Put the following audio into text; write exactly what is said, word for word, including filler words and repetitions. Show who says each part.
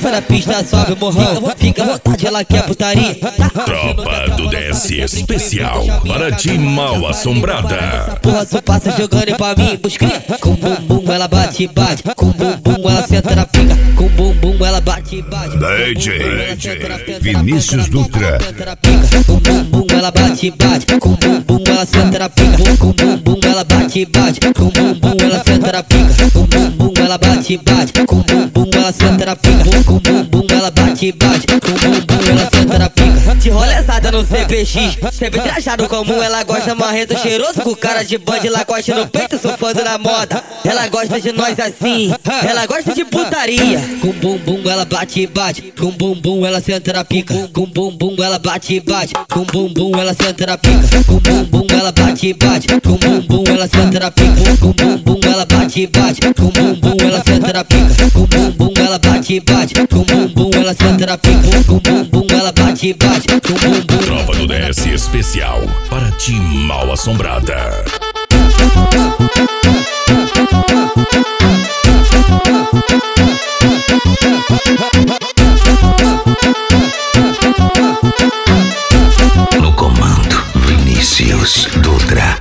Speaker 1: Entra na pista, sobe o morrão. Fica à vontade, ela quer putaria.
Speaker 2: Tropa do D S especial para Tim Mal Assombrada.
Speaker 1: Porra, só passa jogando pra mim, buscria. Com bumbum ela bate, bate. Com bumbum ela senta na pica. Com bumbum ela bate, bate.
Speaker 2: D J Vinícius Dutra.
Speaker 1: Com bumbum ela bate, bate. Com bumbum ela senta na pica. Com bumbum ela bate, bate. Com bumbum ela senta na pica. Com bumbum ela bate, bate. Com bumbum ela senta na pica. Com bumbum ela bate, bate. Com bumbum ela senta na pica. De rolezada no C P X, sempre trajado comum. Ela gosta marrento cheiroso com cara de band, lacoste no peito, surfando na moda. Ela gosta de nós assim, ela gosta de putaria. Com bumbum ela bate, bate. Com bumbum ela senta na pica. Com bumbum ela bate, bate. Com bumbum ela senta na pica. Com bumbum ela bate, bate. Com bumbum ela senta na pica. Com bumbum ela bate, bate. Com bumbum ela senta na pica. Com bumbum ela bate, bate. Com bumbum ela senta na pica. Com bumbum ela bate, bate. Com bumbum.
Speaker 2: Tropa do D S especial para Tim Mal Assombrada.